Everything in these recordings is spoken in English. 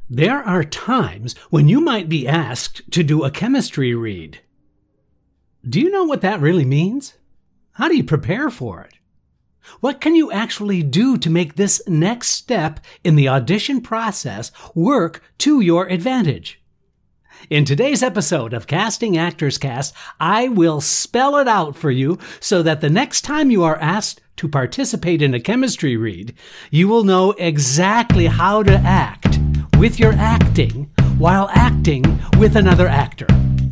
There are times when you might be asked to do a chemistry read. Do you know what that really means? How do you prepare for it? What can you actually do to make this next step in the audition process work to your advantage? In today's episode of Casting Actors Cast, I will spell it out for you so that the next time you are asked to participate in a chemistry read, you will know exactly how to act with your acting while acting with another actor.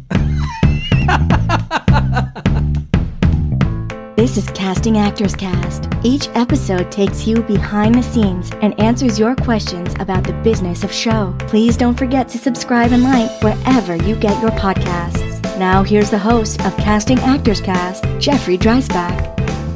This is Casting Actors Cast. Each episode takes you behind the scenes and answers your questions about the business of show. Please don't forget to subscribe and like wherever you get your podcasts. Now here's the host of Casting Actors Cast, Jeffrey Dreisbach.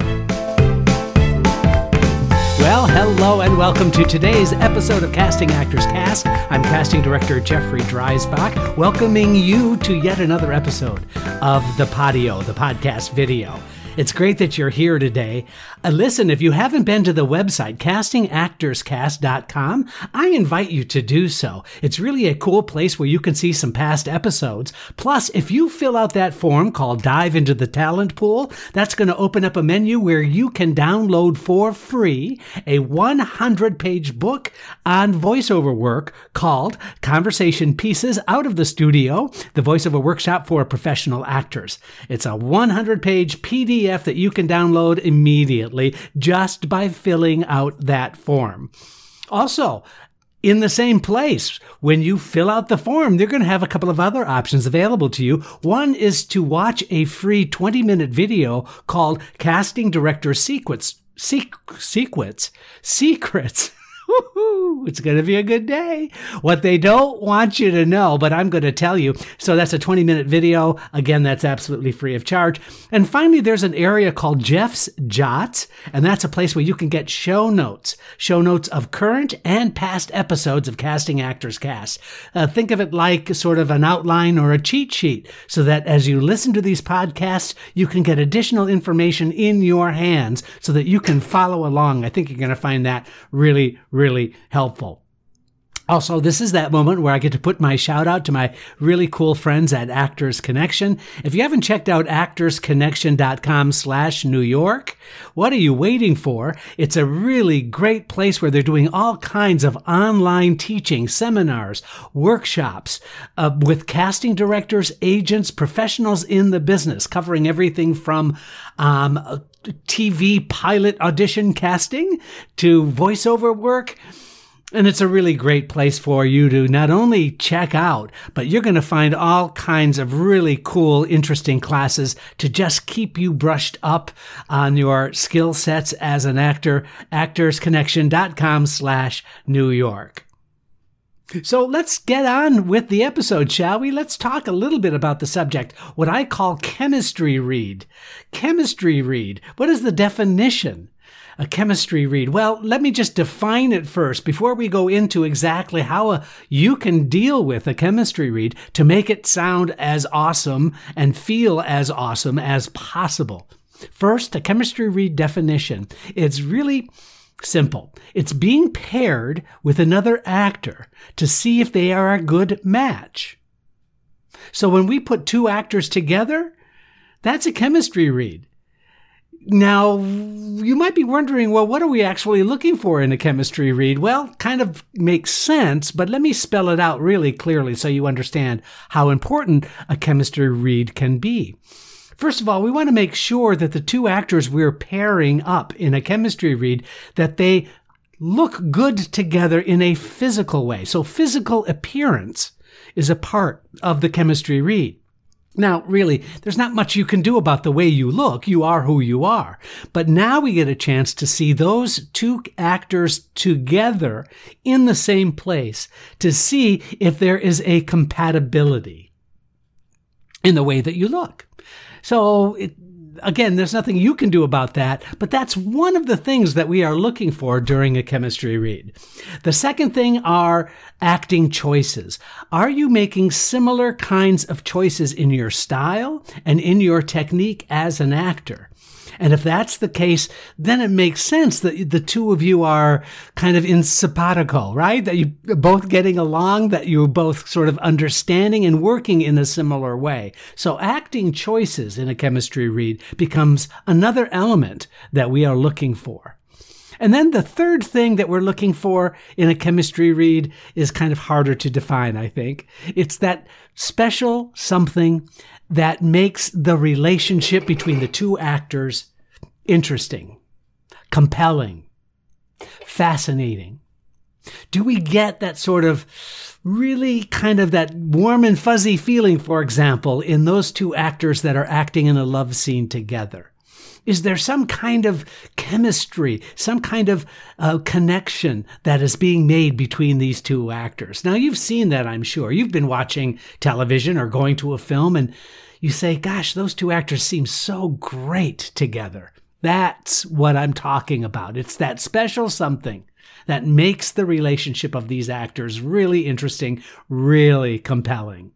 Well, hello and welcome to today's episode of Casting Actors Cast. I'm casting director Jeffrey Dreisbach, welcoming you to yet another episode of the Podio, the podcast video. It's great that you're here today. Listen, if you haven't been to the website, castingactorscast.com, I invite you to do so. It's really a cool place where you can see some past episodes. Plus, if you fill out that form called Dive into the Talent Pool, that's going to open up a menu where you can download for free a 100-page book on voiceover work called Conversation Pieces Out of the Studio, the voiceover workshop for professional actors. It's a 100-page PDF that you can download immediately just by filling out that form. Also, in the same place, when you fill out the form, they're going to have a couple of other options available to you. One is to watch a free 20-minute video called Casting Director Secrets. It's going to be a good day. What they don't want you to know, but I'm going to tell you. So that's a 20-minute video. Again, that's absolutely free of charge. And finally, there's an area called Jeff's Jots, and that's a place where you can get show notes of current and past episodes of Casting Actors Cast. Think of it like sort of an outline or a cheat sheet, so that as you listen to these podcasts, you can get additional information in your hands so that you can follow along. I think you're going to find that really helpful. Also, this is that moment where I get to put my shout out to my really cool friends at Actors Connection. If you haven't checked out actorsconnection.com/New York, what are you waiting for? It's a really great place where they're doing all kinds of online teaching, seminars, workshops with casting directors, agents, professionals in the business, covering everything from TV pilot audition casting to voiceover work. And it's a really great place for you to not only check out, but you're going to find all kinds of really cool, interesting classes to just keep you brushed up on your skill sets as an actor. actorsconnection.com/New York. So let's get on with the episode, shall we? Let's talk a little bit about the subject, what I call chemistry read. Chemistry read. What is the definition? A chemistry read. Well, let me just define it first before we go into exactly how you can deal with a chemistry read to make it sound as awesome and feel as awesome as possible. First, a chemistry read definition. It's really simple. It's being paired with another actor to see if they are a good match. So when we put two actors together, that's a chemistry read. Now, you might be wondering, well, what are we actually looking for in a chemistry read? Well, kind of makes sense, but let me spell it out really clearly so you understand how important a chemistry read can be. First of all, we want to make sure that the two actors we're pairing up in a chemistry read, that they look good together in a physical way. So physical appearance is a part of the chemistry read. Now, really, there's not much you can do about the way you look. You are who you are. But now we get a chance to see those two actors together in the same place to see if there is a compatibility in the way that you look. So, again, there's nothing you can do about that, but that's one of the things that we are looking for during a chemistry read. The second thing are acting choices. Are you making similar kinds of choices in your style and in your technique as an actor? And if that's the case, then it makes sense that the two of you are kind of in simpatico, right? That you're both getting along, that you're both sort of understanding and working in a similar way. So acting choices in a chemistry read becomes another element that we are looking for. And then the third thing that we're looking for in a chemistry read is kind of harder to define, I think. It's that special something that makes the relationship between the two actors interesting, compelling, fascinating. Do we get that sort of really kind of that warm and fuzzy feeling, for example, in those two actors that are acting in a love scene together? Is there some kind of chemistry, some kind of connection that is being made between these two actors? Now, you've seen that, I'm sure. You've been watching television or going to a film, and you say, gosh, those two actors seem so great together. That's what I'm talking about. It's that special something that makes the relationship of these actors really interesting, really compelling.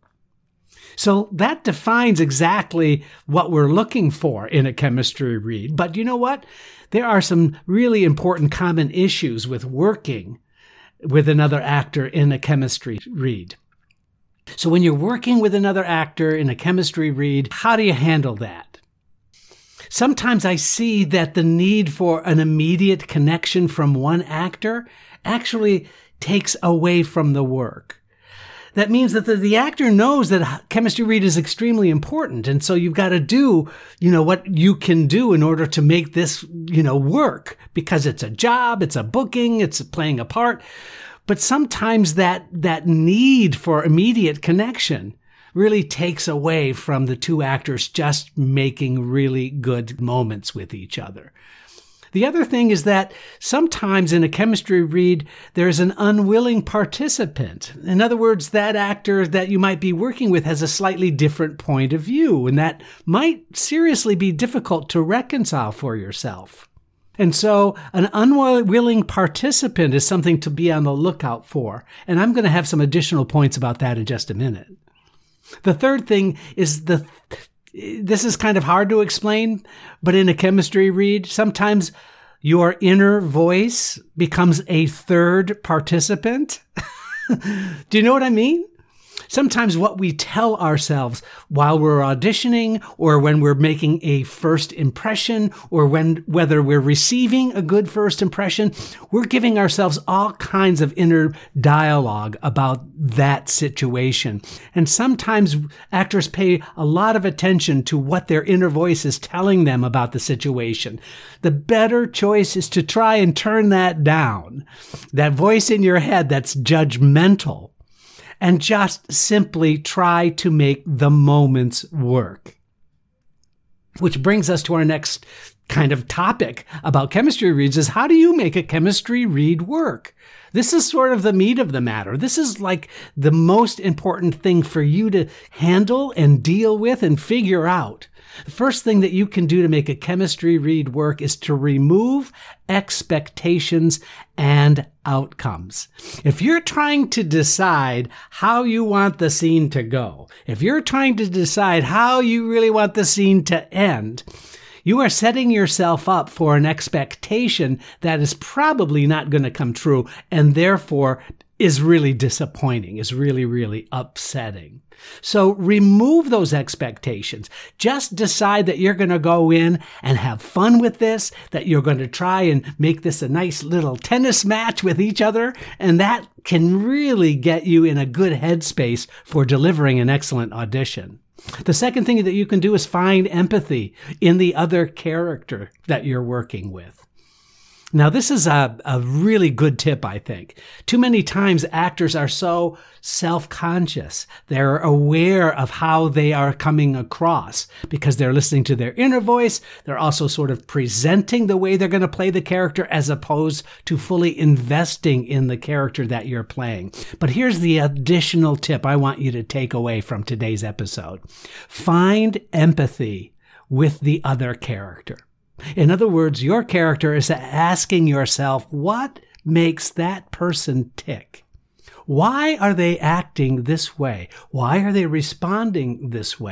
So that defines exactly what we're looking for in a chemistry read. But you know what? There are some really important common issues with working with another actor in a chemistry read. So when you're working with another actor in a chemistry read, how do you handle that? Sometimes I see that the need for an immediate connection from one actor actually takes away from the work. That means that the actor knows that chemistry read is extremely important. And so you've got to do, what you can do in order to make this, work, because it's a job, it's a booking, it's playing a part. But sometimes that need for immediate connection really takes away from the two actors just making really good moments with each other. The other thing is that sometimes in a chemistry read, there's an unwilling participant. In other words, that actor that you might be working with has a slightly different point of view, and that might seriously be difficult to reconcile for yourself. And so an unwilling participant is something to be on the lookout for. And I'm going to have some additional points about that in just a minute. The third thing is this is kind of hard to explain, but in a chemistry read, sometimes your inner voice becomes a third participant. Do you know what I mean? Sometimes what we tell ourselves while we're auditioning, or when we're making a first impression, or whether we're receiving a good first impression, we're giving ourselves all kinds of inner dialogue about that situation. And sometimes actors pay a lot of attention to what their inner voice is telling them about the situation. The better choice is to try and turn that down. That voice in your head that's judgmental, and just simply try to make the moments work. Which brings us to our next kind of topic about chemistry reads is, how do you make a chemistry read work? This is sort of the meat of the matter. This is like the most important thing for you to handle and deal with and figure out. The first thing that you can do to make a chemistry read work is to remove expectations and outcomes. If you're trying to decide how you want the scene to go, if you're trying to decide how you really want the scene to end, you are setting yourself up for an expectation that is probably not going to come true, and therefore is really disappointing, is really, really upsetting. So remove those expectations. Just decide that you're going to go in and have fun with this, that you're going to try and make this a nice little tennis match with each other, and that can really get you in a good headspace for delivering an excellent audition. The second thing that you can do is find empathy in the other character that you're working with. Now, this is a really good tip, I think. Too many times actors are so self-conscious. They're aware of how they are coming across because they're listening to their inner voice. They're also sort of presenting the way they're going to play the character as opposed to fully investing in the character that you're playing. But here's the additional tip I want you to take away from today's episode. Find empathy with the other character. In other words, your character is asking yourself, what makes that person tick? Why are they acting this way? Why are they responding this way?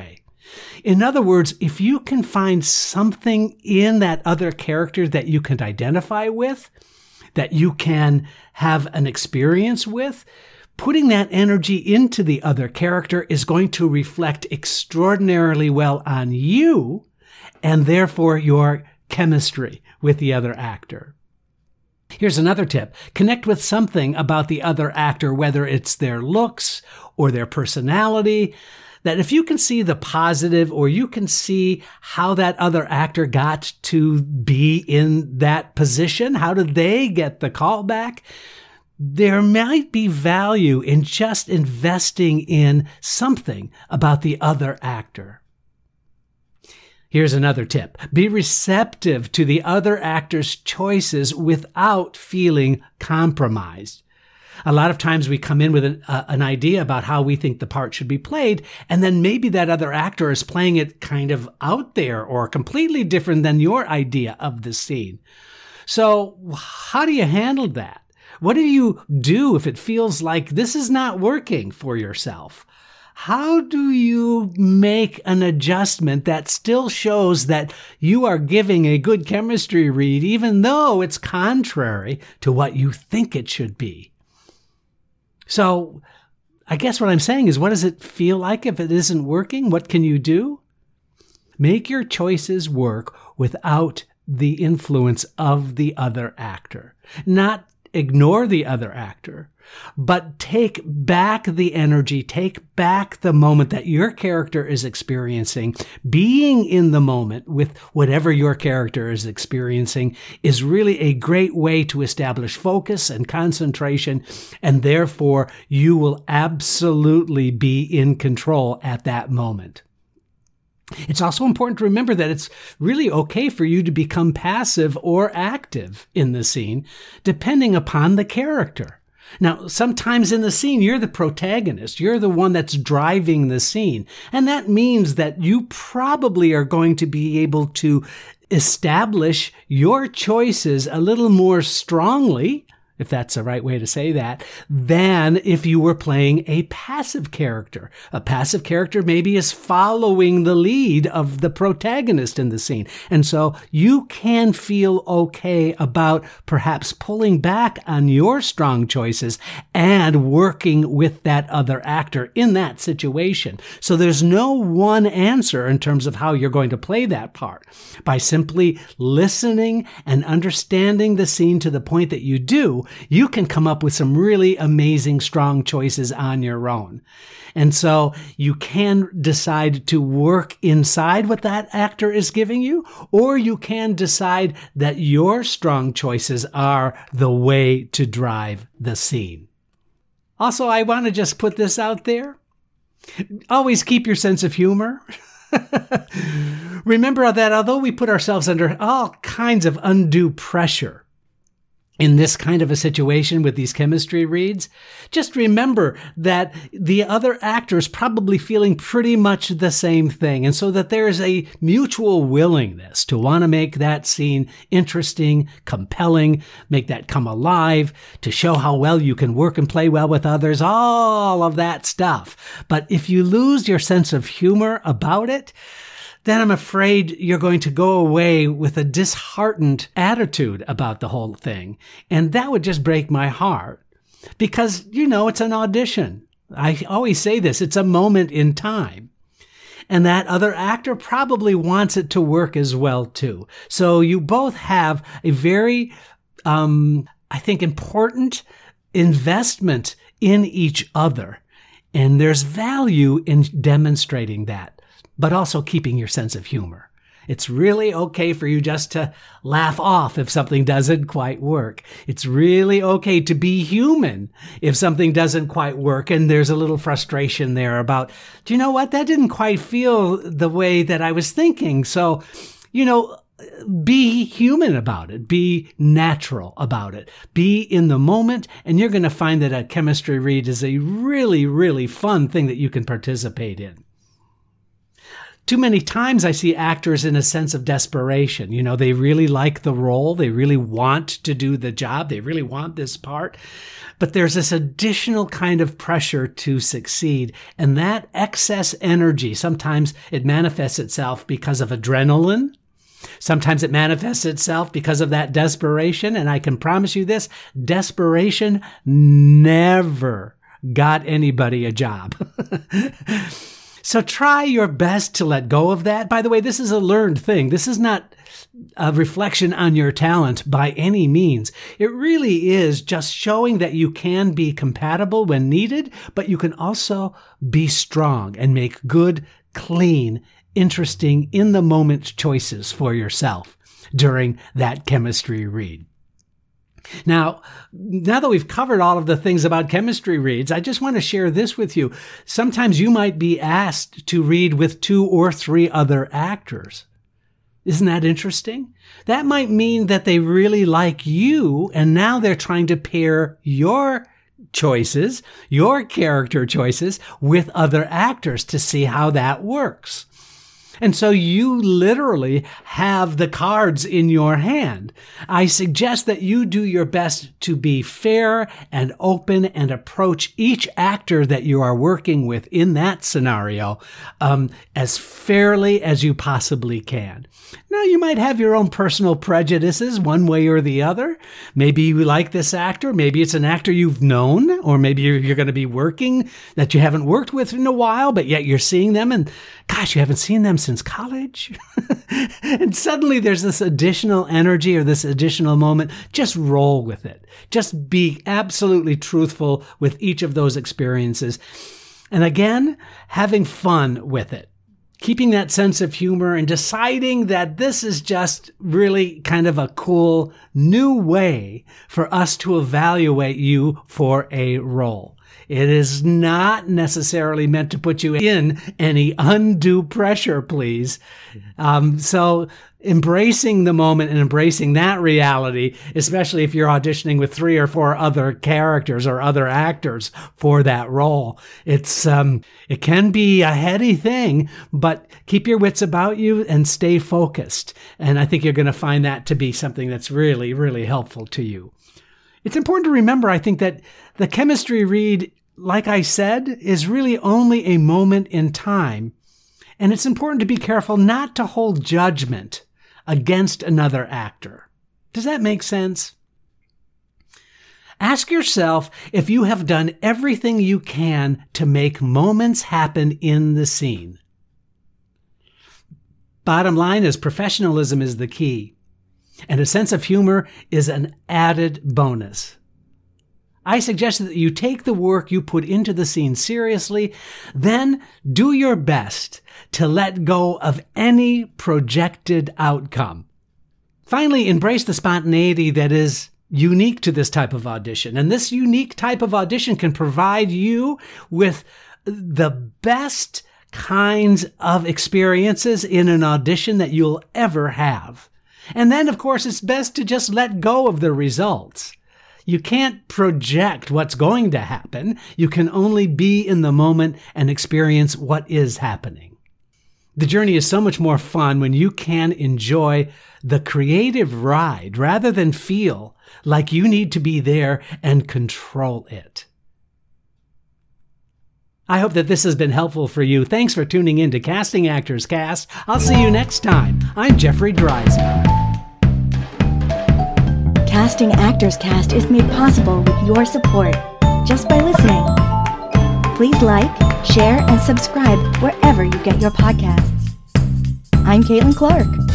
In other words, if you can find something in that other character that you can identify with, that you can have an experience with, putting that energy into the other character is going to reflect extraordinarily well on you and therefore your chemistry with the other actor. Here's another tip. Connect with something about the other actor, whether it's their looks or their personality, that if you can see the positive or you can see how that other actor got to be in that position, how did they get the call back? There might be value in just investing in something about the other actor. Here's another tip. Be receptive to the other actor's choices without feeling compromised. A lot of times we come in with an idea about how we think the part should be played, and then maybe that other actor is playing it kind of out there or completely different than your idea of the scene. So how do you handle that? What do you do if it feels like this is not working for yourself? How do you make an adjustment that still shows that you are giving a good chemistry read, even though it's contrary to what you think it should be? So I guess what I'm saying is, what does it feel like if it isn't working? What can you do? Make your choices work without the influence of the other actor. Not ignore the other actor, but take back the energy, take back the moment that your character is experiencing. Being in the moment with whatever your character is experiencing is really a great way to establish focus and concentration, and therefore you will absolutely be in control at that moment. It's also important to remember that it's really okay for you to become passive or active in the scene, depending upon the character. Now, sometimes in the scene, you're the protagonist. You're the one that's driving the scene. And that means that you probably are going to be able to establish your choices a little more strongly, if that's the right way to say that, than if you were playing a passive character. A passive character maybe is following the lead of the protagonist in the scene. And so you can feel okay about perhaps pulling back on your strong choices and working with that other actor in that situation. So there's no one answer in terms of how you're going to play that part. By simply listening and understanding the scene to the point that you do, you can come up with some really amazing, strong choices on your own. And so you can decide to work inside what that actor is giving you, or you can decide that your strong choices are the way to drive the scene. Also, I want to just put this out there. Always keep your sense of humor. Remember that although we put ourselves under all kinds of undue pressure in this kind of a situation with these chemistry reads, just remember that the other actor is probably feeling pretty much the same thing. And so that there's a mutual willingness to want to make that scene interesting, compelling, make that come alive, to show how well you can work and play well with others, all of that stuff. But if you lose your sense of humor about it, then I'm afraid you're going to go away with a disheartened attitude about the whole thing. And that would just break my heart. Because, it's an audition. I always say this, it's a moment in time. And that other actor probably wants it to work as well, too. So you both have a very, I think, important investment in each other. And there's value in demonstrating that, but also keeping your sense of humor. It's really okay for you just to laugh off if something doesn't quite work. It's really okay to be human if something doesn't quite work and there's a little frustration there about, do you know what? That didn't quite feel the way that I was thinking. So, be human about it. Be natural about it. Be in the moment, and you're going to find that a chemistry read is a really, really fun thing that you can participate in. Too many times I see actors in a sense of desperation. You know, they really like the role. They really want to do the job. They really want this part. But there's this additional kind of pressure to succeed. And that excess energy, sometimes it manifests itself because of adrenaline. Sometimes it manifests itself because of that desperation. And I can promise you this, desperation never got anybody a job. So try your best to let go of that. By the way, this is a learned thing. This is not a reflection on your talent by any means. It really is just showing that you can be compatible when needed, but you can also be strong and make good, clean, interesting, in-the-moment choices for yourself during that chemistry read. Now that we've covered all of the things about chemistry reads, I just want to share this with you. Sometimes you might be asked to read with 2 or 3 other actors. Isn't that interesting? That might mean that they really like you, and now they're trying to pair your choices, your character choices, with other actors to see how that works. And so you literally have the cards in your hand. I suggest that you do your best to be fair and open and approach each actor that you are working with in that scenario as fairly as you possibly can. Now, you might have your own personal prejudices one way or the other. Maybe you like this actor. Maybe it's an actor you've known, or maybe you're going to be working that you haven't worked with in a while, but yet you're seeing them and gosh, you haven't seen them since college. And suddenly there's this additional energy or this additional moment. Just roll with it. Just be absolutely truthful with each of those experiences. And again, having fun with it. Keeping that sense of humor and deciding that this is just really kind of a cool new way for us to evaluate you for a role. It is not necessarily meant to put you in any undue pressure, please. So embracing the moment and embracing that reality, especially if you're auditioning with 3 or 4 other characters or other actors for that role. It can be a heady thing, but keep your wits about you and stay focused. And I think you're going to find that to be something that's really, really helpful to you. It's important to remember, I think, that the chemistry read, like I said, is really only a moment in time. And it's important to be careful not to hold judgment against another actor. Does that make sense? Ask yourself if you have done everything you can to make moments happen in the scene. Bottom line is professionalism is the key, and a sense of humor is an added bonus. I suggest that you take the work you put into the scene seriously, then do your best to let go of any projected outcome. Finally, embrace the spontaneity that is unique to this type of audition. And this unique type of audition can provide you with the best kinds of experiences in an audition that you'll ever have. And then, of course, it's best to just let go of the results. You can't project what's going to happen. You can only be in the moment and experience what is happening. The journey is so much more fun when you can enjoy the creative ride rather than feel like you need to be there and control it. I hope that this has been helpful for you. Thanks for tuning in to Casting Actors Cast. I'll see you next time. I'm Jeffrey Dreisman. Casting Actors Cast is made possible with your support just by listening. Please like, share, and subscribe wherever you get your podcasts. I'm Caitlin Clark.